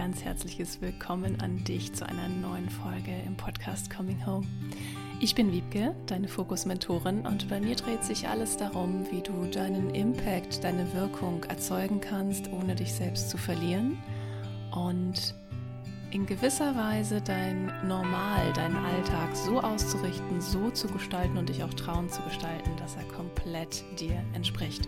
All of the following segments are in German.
ganz herzliches Willkommen an dich zu einer neuen Folge im Podcast Coming Home. Ich bin Wiebke, deine Fokus-Mentorin, und bei mir dreht sich alles darum, wie du deinen Impact, deine Wirkung erzeugen kannst, ohne dich selbst zu verlieren und in gewisser Weise dein Normal, deinen Alltag so auszurichten, so zu gestalten und dich auch trauen zu gestalten, dass er komplett dir entspricht.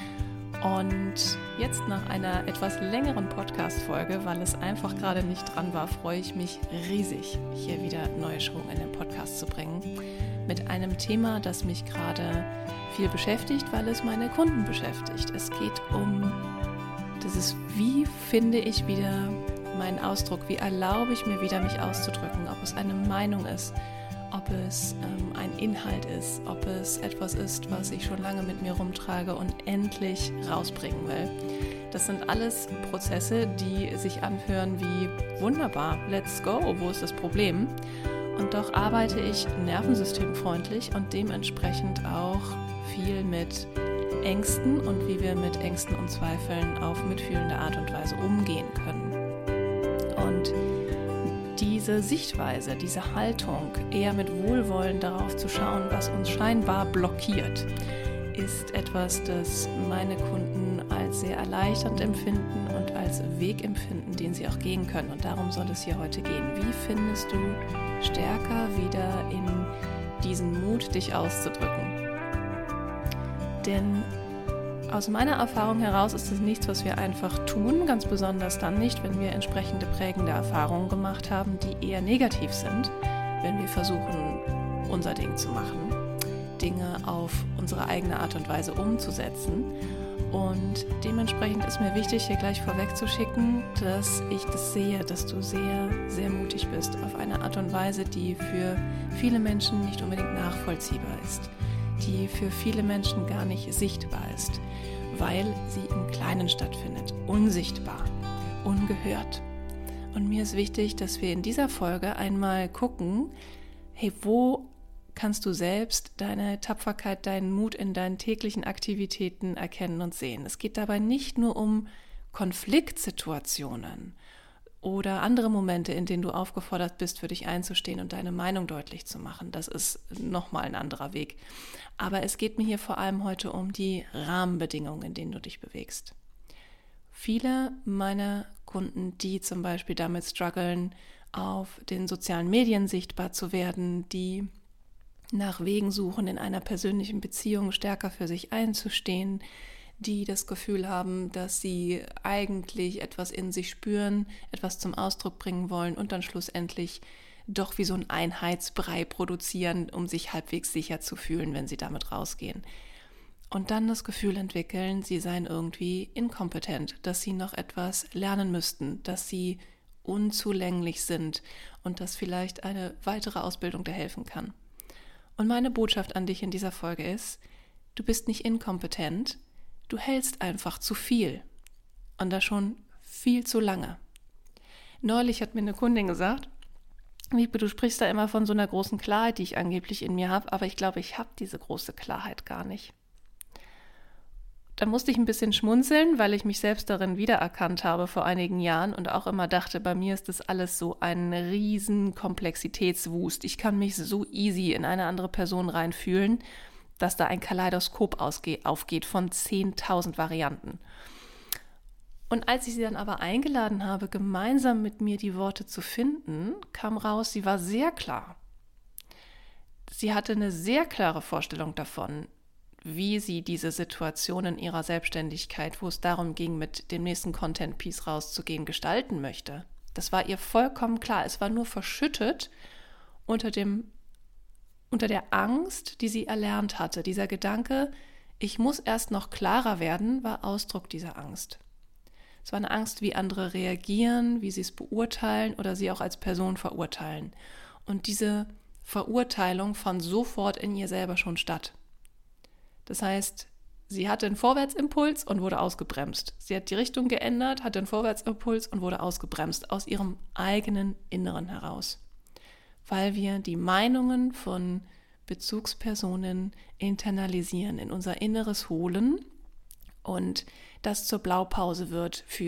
Und jetzt nach einer etwas längeren Podcast-Folge, weil es einfach gerade nicht dran war, freue ich mich riesig, hier wieder neue Schwung in den Podcast zu bringen. Mit einem Thema, das mich gerade viel beschäftigt, weil es meine Kunden beschäftigt. Es geht um dieses, wie finde ich wieder meinen Ausdruck, wie erlaube ich mir wieder, mich auszudrücken, ob es eine Meinung ist, ob es ein Inhalt ist, ob es etwas ist, was ich schon lange mit mir rumtrage und endlich rausbringen will. Das sind alles Prozesse, die sich anhören wie wunderbar, let's go, wo ist das Problem? Und doch arbeite ich nervensystemfreundlich und dementsprechend auch viel mit Ängsten und wie wir mit Ängsten und Zweifeln auf mitfühlende Art und Weise umgehen können. Und diese Sichtweise, diese Haltung, eher mit Wohlwollen darauf zu schauen, was uns scheinbar blockiert, ist etwas, das meine Kunden als sehr erleichternd empfinden und als Weg empfinden, den sie auch gehen können. Und darum soll es hier heute gehen. Wie findest du stärker wieder in diesen Mut, dich auszudrücken? Denn aus meiner Erfahrung heraus ist es nichts, was wir einfach tun, ganz besonders dann nicht, wenn wir entsprechende prägende Erfahrungen gemacht haben, die eher negativ sind, wenn wir versuchen, unser Ding zu machen, Dinge auf unsere eigene Art und Weise umzusetzen. Und dementsprechend ist mir wichtig, hier gleich vorweg zu schicken, dass ich das sehe, dass du sehr, sehr mutig bist auf eine Art und Weise, die für viele Menschen nicht unbedingt nachvollziehbar ist, die für viele Menschen gar nicht sichtbar ist, weil sie im Kleinen stattfindet, unsichtbar, ungehört. Und mir ist wichtig, dass wir in dieser Folge einmal gucken, hey, wo kannst du selbst deine Tapferkeit, deinen Mut in deinen täglichen Aktivitäten erkennen und sehen. Es geht dabei nicht nur um Konfliktsituationen oder andere Momente, in denen du aufgefordert bist, für dich einzustehen und deine Meinung deutlich zu machen. Das ist nochmal ein anderer Weg. Aber es geht mir hier vor allem heute um die Rahmenbedingungen, in denen du dich bewegst. Viele meiner Kunden, die zum Beispiel damit strugglen, auf den sozialen Medien sichtbar zu werden, die nach Wegen suchen, in einer persönlichen Beziehung stärker für sich einzustehen, die das Gefühl haben, dass sie eigentlich etwas in sich spüren, etwas zum Ausdruck bringen wollen und dann schlussendlich doch wie so ein Einheitsbrei produzieren, um sich halbwegs sicher zu fühlen, wenn sie damit rausgehen. Und dann das Gefühl entwickeln, sie seien irgendwie inkompetent, dass sie noch etwas lernen müssten, dass sie unzulänglich sind und dass vielleicht eine weitere Ausbildung da helfen kann. Und meine Botschaft an dich in dieser Folge ist, du bist nicht inkompetent, du hältst einfach zu viel und das schon viel zu lange. Neulich hat mir eine Kundin gesagt, Wiebke, du sprichst da immer von so einer großen Klarheit, die ich angeblich in mir habe, aber ich glaube, ich habe diese große Klarheit gar nicht. Da musste ich ein bisschen schmunzeln, weil ich mich selbst darin wiedererkannt habe vor einigen Jahren und auch immer dachte, bei mir ist das alles so ein riesen Komplexitätswust. Ich kann mich so easy in eine andere Person reinfühlen, dass da ein Kaleidoskop aufgeht von 10.000 Varianten. Und als ich sie dann aber eingeladen habe, gemeinsam mit mir die Worte zu finden, kam raus, sie war sehr klar. Sie hatte eine sehr klare Vorstellung davon, wie sie diese Situation in ihrer Selbstständigkeit, wo es darum ging, mit dem nächsten Content-Piece rauszugehen, gestalten möchte. Das war ihr vollkommen klar. Es war nur verschüttet unter der Angst, die sie erlernt hatte. Dieser Gedanke, ich muss erst noch klarer werden, war Ausdruck dieser Angst. Es war eine Angst, wie andere reagieren, wie sie es beurteilen oder sie auch als Person verurteilen. Und diese Verurteilung fand sofort in ihr selber schon statt. Das heißt, sie hatte einen Vorwärtsimpuls und wurde ausgebremst. Sie hat die Richtung geändert, hatte einen Vorwärtsimpuls und wurde ausgebremst aus ihrem eigenen Inneren heraus. Weil wir die Meinungen von Bezugspersonen internalisieren, in unser Inneres holen und das zur Blaupause wird für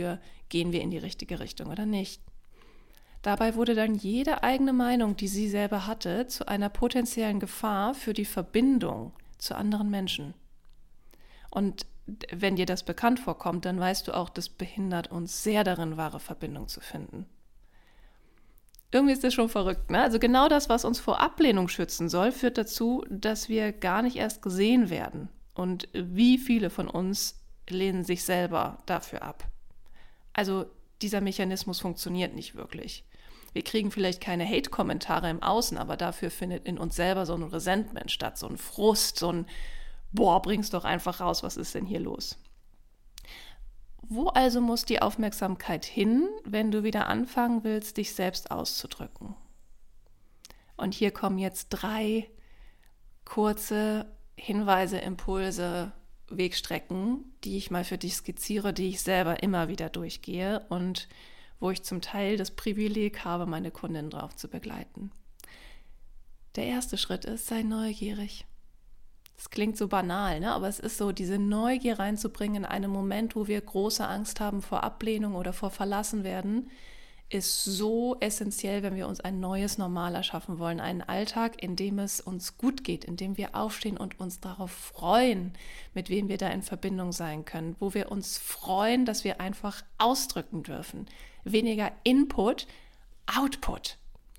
gehen wir in die richtige Richtung oder nicht. Dabei wurde dann jede eigene Meinung, die sie selber hatte, zu einer potenziellen Gefahr für die Verbindung zu anderen Menschen. Und wenn dir das bekannt vorkommt, dann weißt du auch, das behindert uns sehr darin, wahre Verbindung zu finden. Irgendwie ist das schon verrückt, ne? Also genau das, was uns vor Ablehnung schützen soll, führt dazu, dass wir gar nicht erst gesehen werden. Und wie viele von uns lehnen sich selber dafür ab? Also dieser Mechanismus funktioniert nicht wirklich. Wir kriegen vielleicht keine Hate-Kommentare im Außen, aber dafür findet in uns selber so ein Resentment statt, so ein Frust, so ein boah, bring's doch einfach raus, was ist denn hier los? Wo also muss die Aufmerksamkeit hin, wenn du wieder anfangen willst, dich selbst auszudrücken? Und hier kommen jetzt 3 kurze Hinweise, Impulse, Wegstrecken, die ich mal für dich skizziere, die ich selber immer wieder durchgehe und wo ich zum Teil das Privileg habe, meine Kundin drauf zu begleiten. Der erste Schritt ist, sei neugierig. Das klingt so banal, ne? Aber es ist so, diese Neugier reinzubringen in einen Moment, wo wir große Angst haben vor Ablehnung oder vor Verlassenwerden, ist so essentiell, wenn wir uns ein neues Normal erschaffen wollen. Einen Alltag, in dem es uns gut geht, in dem wir aufstehen und uns darauf freuen, mit wem wir da in Verbindung sein können, wo wir uns freuen, dass wir einfach ausdrücken dürfen. Weniger Input, Output.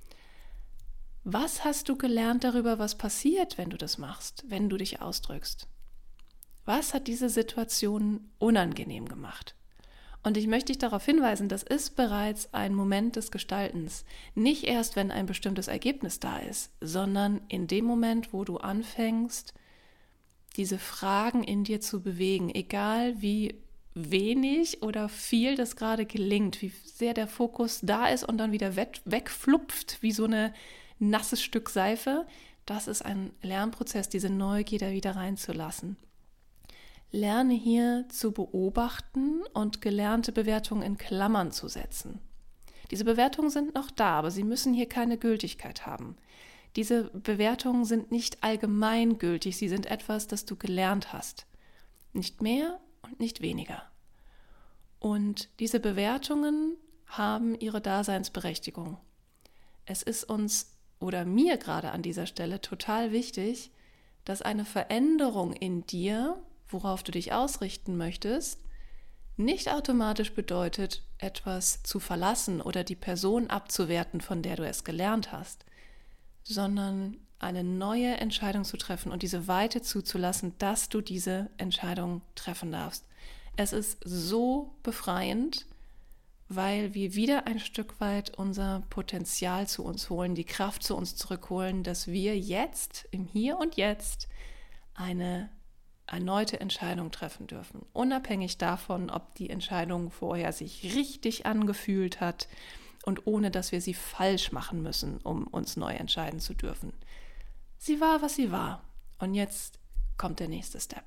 Was hast du gelernt darüber, was passiert, wenn du das machst, wenn du dich ausdrückst? Was hat diese Situation unangenehm gemacht? Und ich möchte dich darauf hinweisen, das ist bereits ein Moment des Gestaltens. Nicht erst, wenn ein bestimmtes Ergebnis da ist, sondern in dem Moment, wo du anfängst, diese Fragen in dir zu bewegen, egal wie wenig oder viel das gerade gelingt, wie sehr der Fokus da ist und dann wieder wegflupft, wie so eine nasses Stück Seife, das ist ein Lernprozess, diese Neugier da wieder reinzulassen. Lerne hier zu beobachten und gelernte Bewertungen in Klammern zu setzen. Diese Bewertungen sind noch da, aber sie müssen hier keine Gültigkeit haben. Diese Bewertungen sind nicht allgemeingültig, sie sind etwas, das du gelernt hast. Nicht mehr und nicht weniger. Und diese Bewertungen haben ihre Daseinsberechtigung. Es ist uns oder mir gerade an dieser Stelle total wichtig, dass eine Veränderung in dir, worauf du dich ausrichten möchtest, nicht automatisch bedeutet, etwas zu verlassen oder die Person abzuwerten, von der du es gelernt hast, sondern eine neue Entscheidung zu treffen und diese Weite zuzulassen, dass du diese Entscheidung treffen darfst. Es ist so befreiend, weil wir wieder ein Stück weit unser Potenzial zu uns holen, die Kraft zu uns zurückholen, dass wir jetzt, im Hier und Jetzt, eine erneute Entscheidung treffen dürfen. Unabhängig davon, ob die Entscheidung vorher sich richtig angefühlt hat und ohne, dass wir sie falsch machen müssen, um uns neu entscheiden zu dürfen. Sie war, was sie war. Und jetzt kommt der nächste Step.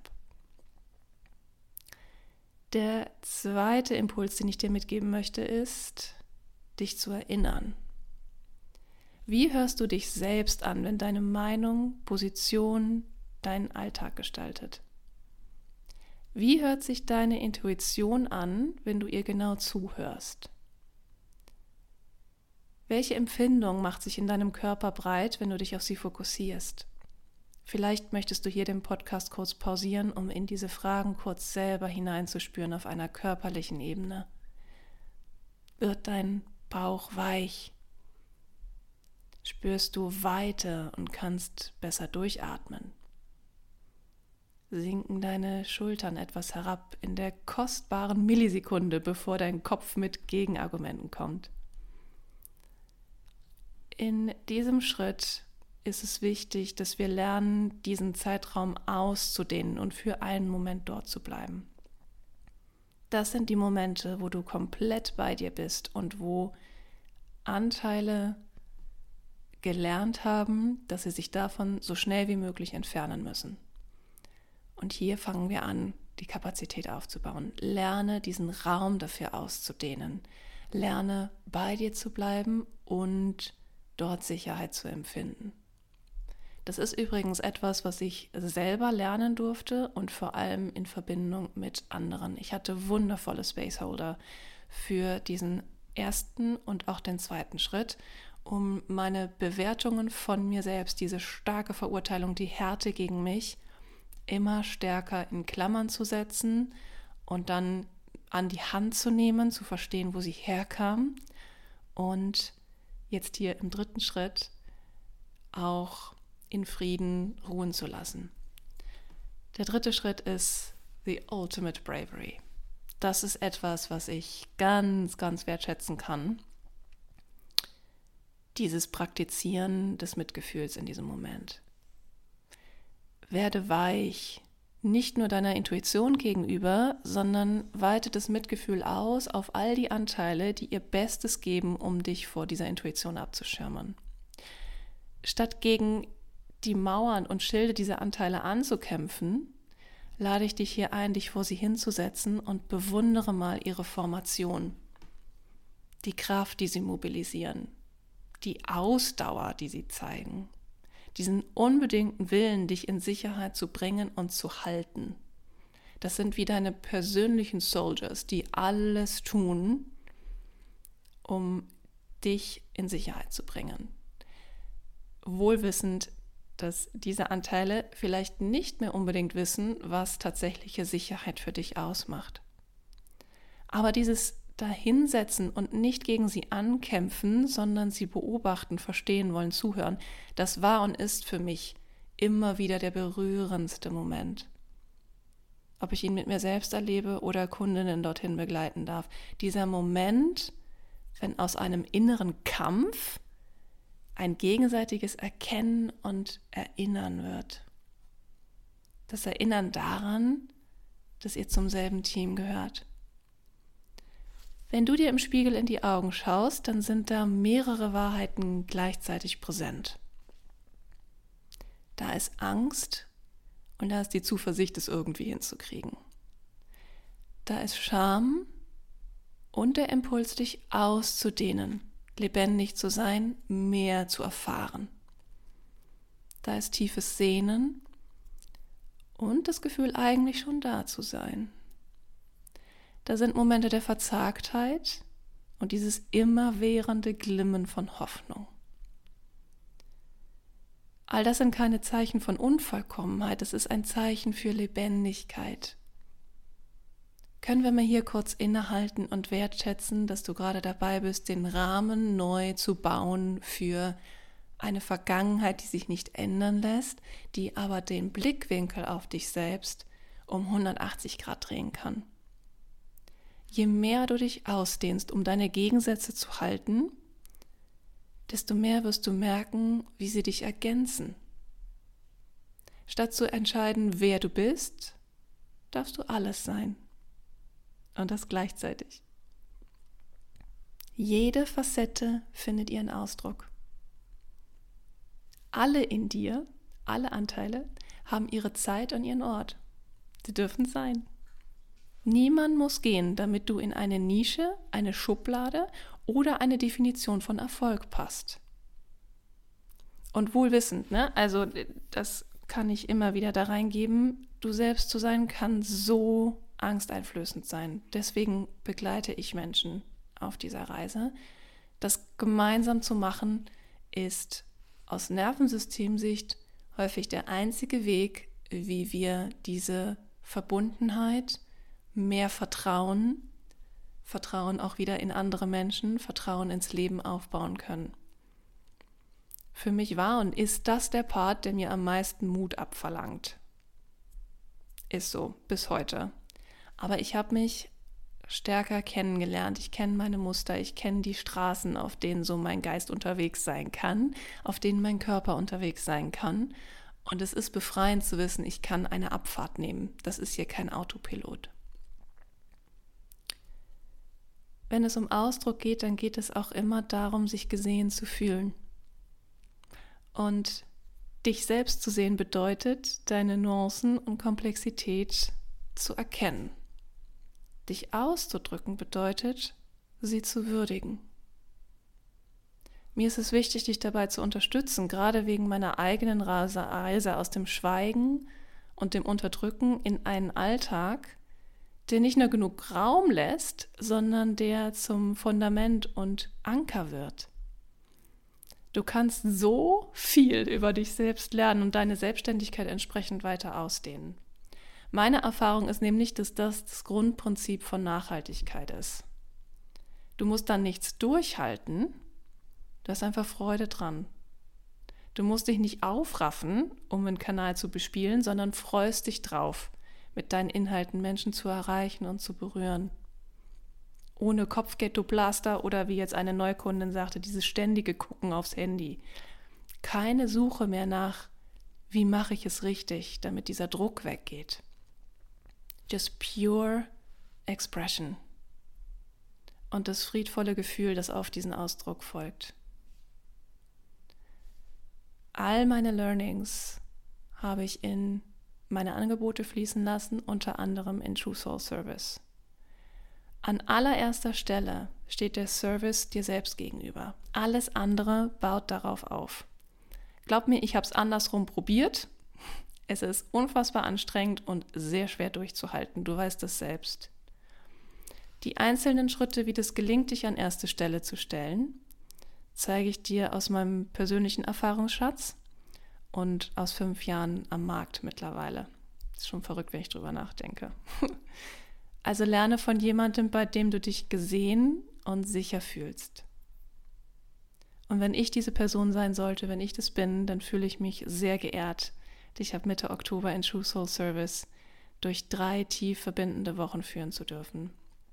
Der zweite Impuls, den ich dir mitgeben möchte, ist, dich zu erinnern. Wie hörst du dich selbst an, wenn deine Meinung, Position deinen Alltag gestaltet? Wie hört sich deine Intuition an, wenn du ihr genau zuhörst? Welche Empfindung macht sich in deinem Körper breit, wenn du dich auf sie fokussierst? Vielleicht möchtest du hier den Podcast kurz pausieren, um in diese Fragen kurz selber hineinzuspüren auf einer körperlichen Ebene. Wird dein Bauch weich? Spürst du Weite und kannst besser durchatmen? Sinken deine Schultern etwas herab in der kostbaren Millisekunde, bevor dein Kopf mit Gegenargumenten kommt? In diesem Schritt ist es wichtig, dass wir lernen, diesen Zeitraum auszudehnen und für einen Moment dort zu bleiben. Das sind die Momente, wo du komplett bei dir bist und wo Anteile gelernt haben, dass sie sich davon so schnell wie möglich entfernen müssen. Und hier fangen wir an, die Kapazität aufzubauen. Lerne diesen Raum dafür auszudehnen. Lerne bei dir zu bleiben und dort Sicherheit zu empfinden. Das ist übrigens etwas, was ich selber lernen durfte und vor allem in Verbindung mit anderen. Ich hatte wundervolle Spaceholder für diesen ersten und auch den zweiten Schritt, um meine Bewertungen von mir selbst, diese starke Verurteilung, die Härte gegen mich, immer stärker in Klammern zu setzen und dann an die Hand zu nehmen, zu verstehen, wo sie herkam und jetzt hier im dritten Schritt auch in Frieden ruhen zu lassen. Der dritte Schritt ist the ultimate bravery. Das ist etwas, was ich ganz, ganz wertschätzen kann. Dieses Praktizieren des Mitgefühls in diesem Moment. Werde weich, nicht nur deiner Intuition gegenüber, sondern weite das Mitgefühl aus auf all die Anteile, die ihr Bestes geben, um dich vor dieser Intuition abzuschirmen. Statt gegen die Mauern und Schilde dieser Anteile anzukämpfen, lade ich dich hier ein, dich vor sie hinzusetzen und bewundere mal ihre Formation, die Kraft, die sie mobilisieren, die Ausdauer, die sie zeigen, diesen unbedingten Willen, dich in Sicherheit zu bringen und zu halten. Das sind wie deine persönlichen Soldiers, die alles tun, um dich in Sicherheit zu bringen. Wohlwissend, dass diese Anteile vielleicht nicht mehr unbedingt wissen, was tatsächliche Sicherheit für dich ausmacht. Aber dieses Dahinsetzen und nicht gegen sie ankämpfen, sondern sie beobachten, verstehen wollen, zuhören, das war und ist für mich immer wieder der berührendste Moment. Ob ich ihn mit mir selbst erlebe oder Kundinnen dorthin begleiten darf. Dieser Moment, wenn aus einem inneren Kampf ein gegenseitiges Erkennen und Erinnern wird. Das Erinnern daran, dass ihr zum selben Team gehört. Wenn du dir im Spiegel in die Augen schaust, dann sind da mehrere Wahrheiten gleichzeitig präsent. Da ist Angst und da ist die Zuversicht, es irgendwie hinzukriegen. Da ist Scham und der Impuls, dich auszudehnen, lebendig zu sein, mehr zu erfahren. Da ist tiefes Sehnen und das Gefühl, eigentlich schon da zu sein. Da sind Momente der Verzagtheit und dieses immerwährende Glimmen von Hoffnung. All das sind keine Zeichen von Unvollkommenheit, es ist ein Zeichen für Lebendigkeit. Können wir mal hier kurz innehalten und wertschätzen, dass du gerade dabei bist, den Rahmen neu zu bauen für eine Vergangenheit, die sich nicht ändern lässt, die aber den Blickwinkel auf dich selbst um 180 Grad drehen kann. Je mehr du dich ausdehnst, um deine Gegensätze zu halten, desto mehr wirst du merken, wie sie dich ergänzen. Statt zu entscheiden, wer du bist, darfst du alles sein. Und das gleichzeitig. Jede Facette findet ihren Ausdruck. Alle in dir, alle Anteile, haben ihre Zeit und ihren Ort. Sie dürfen sein. Niemand muss gehen, damit du in eine Nische, eine Schublade oder eine Definition von Erfolg passt. Und wohlwissend, also das kann ich immer wieder da reingeben, du selbst zu sein kann so angsteinflößend sein. Deswegen begleite ich Menschen auf dieser Reise. Das gemeinsam zu machen, ist aus Nervensystemsicht häufig der einzige Weg, wie wir diese Verbundenheit, mehr Vertrauen auch wieder in andere Menschen, Vertrauen ins Leben aufbauen können. Für mich war und ist das der Part, der mir am meisten Mut abverlangt. Ist so, bis heute. Aber ich habe mich stärker kennengelernt. Ich kenne meine Muster, ich kenne die Straßen, auf denen so mein Geist unterwegs sein kann, auf denen mein Körper unterwegs sein kann. Und es ist befreiend zu wissen, ich kann eine Abfahrt nehmen. Das ist hier kein Autopilot. Wenn es um Ausdruck geht, dann geht es auch immer darum, sich gesehen zu fühlen. Und dich selbst zu sehen bedeutet, deine Nuancen und Komplexität zu erkennen. Dich auszudrücken bedeutet, sie zu würdigen. Mir ist es wichtig, dich dabei zu unterstützen, gerade wegen meiner eigenen Reise aus dem Schweigen und dem Unterdrücken in einen Alltag, der nicht nur genug Raum lässt, sondern der zum Fundament und Anker wird. Du kannst so viel über dich selbst lernen und deine Selbstständigkeit entsprechend weiter ausdehnen. Meine Erfahrung ist nämlich, dass das Grundprinzip von Nachhaltigkeit ist. Du musst dann nichts durchhalten, du hast einfach Freude dran. Du musst dich nicht aufraffen, um einen Kanal zu bespielen, sondern freust dich drauf, mit deinen Inhalten Menschen zu erreichen und zu berühren. Ohne Kopfghetto-Blaster oder wie jetzt eine Neukundin sagte, dieses ständige Gucken aufs Handy. Keine Suche mehr nach, wie mache ich es richtig, damit dieser Druck weggeht. Just pure expression. Und das friedvolle Gefühl, das auf diesen Ausdruck folgt. All meine Learnings habe ich in meine Angebote fließen lassen, unter anderem in True Soul Service. An allererster Stelle steht der Service dir selbst gegenüber. Alles andere baut darauf auf. Glaub mir, ich habe es andersrum probiert. Es ist unfassbar anstrengend und sehr schwer durchzuhalten. Du weißt es selbst. Die einzelnen Schritte, wie das gelingt, dich an erste Stelle zu stellen, zeige ich dir aus meinem persönlichen Erfahrungsschatz und aus 5 Jahren am Markt mittlerweile. Ist schon verrückt, wenn ich drüber nachdenke. Also lerne von jemandem, bei dem du dich gesehen und sicher fühlst. Und wenn ich diese Person sein sollte, wenn ich das bin, dann fühle ich mich sehr geehrt, dich ab Mitte Oktober in True Soul Service durch 3 tief verbindende Wochen führen zu dürfen.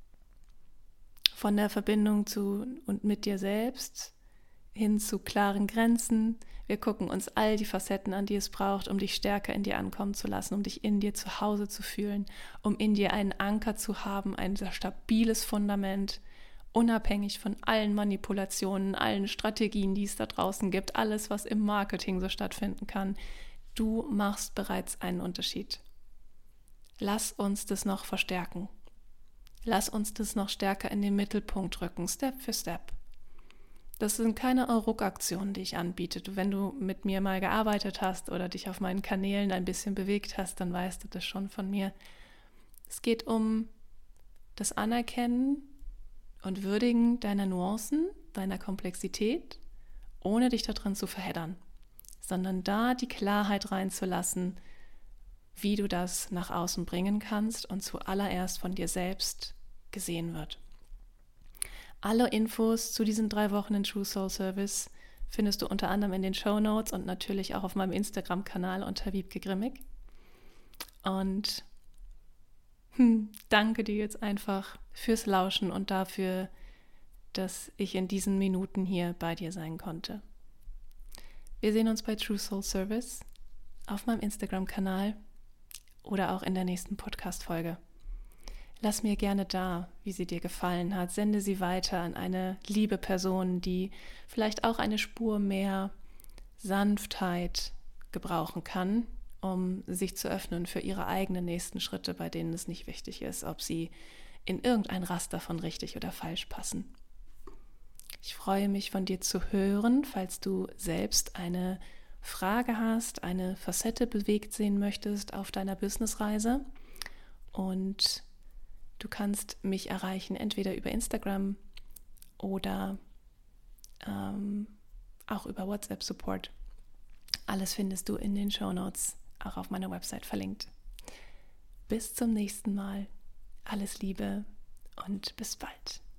Von der Verbindung zu und mit dir selbst hin zu klaren Grenzen. Wir gucken uns all die Facetten an, die es braucht, um dich stärker in dir ankommen zu lassen, um dich in dir zu Hause zu fühlen, um in dir einen Anker zu haben, ein sehr stabiles Fundament, unabhängig von allen Manipulationen, allen Strategien, die es da draußen gibt, alles, was im Marketing so stattfinden kann. Du machst bereits einen Unterschied. Lass uns das noch verstärken. Lass uns das noch stärker in den Mittelpunkt rücken, Step für Step. Das sind keine Ruckaktionen, die ich anbiete. Wenn du mit mir mal gearbeitet hast oder dich auf meinen Kanälen ein bisschen bewegt hast, dann weißt du das schon von mir. Es geht um das Anerkennen und Würdigen deiner Nuancen, deiner Komplexität, ohne dich darin zu verheddern, sondern da die Klarheit reinzulassen, wie du das nach außen bringen kannst und zuallererst von dir selbst gesehen wird. Alle Infos zu diesen 3 Wochen in True Soul Service findest du unter anderem in den Shownotes und natürlich auch auf meinem Instagram-Kanal unter Wiebke Grimmig. Und danke dir jetzt einfach fürs Lauschen und dafür, dass ich in diesen Minuten hier bei dir sein konnte. Wir sehen uns bei True Soul Service auf meinem Instagram-Kanal oder auch in der nächsten Podcast-Folge. Lass mir gerne da, wie sie dir gefallen hat. Sende sie weiter an eine liebe Person, die vielleicht auch eine Spur mehr Sanftheit gebrauchen kann, um sich zu öffnen für ihre eigenen nächsten Schritte, bei denen es nicht wichtig ist, ob sie in irgendein Raster von richtig oder falsch passen. Ich freue mich, von dir zu hören, falls du selbst eine Frage hast, eine Facette bewegt sehen möchtest auf deiner Businessreise. Und du kannst mich erreichen, entweder über Instagram oder auch über WhatsApp-Support. Alles findest du in den Shownotes, auch auf meiner Website verlinkt. Bis zum nächsten Mal. Alles Liebe und bis bald.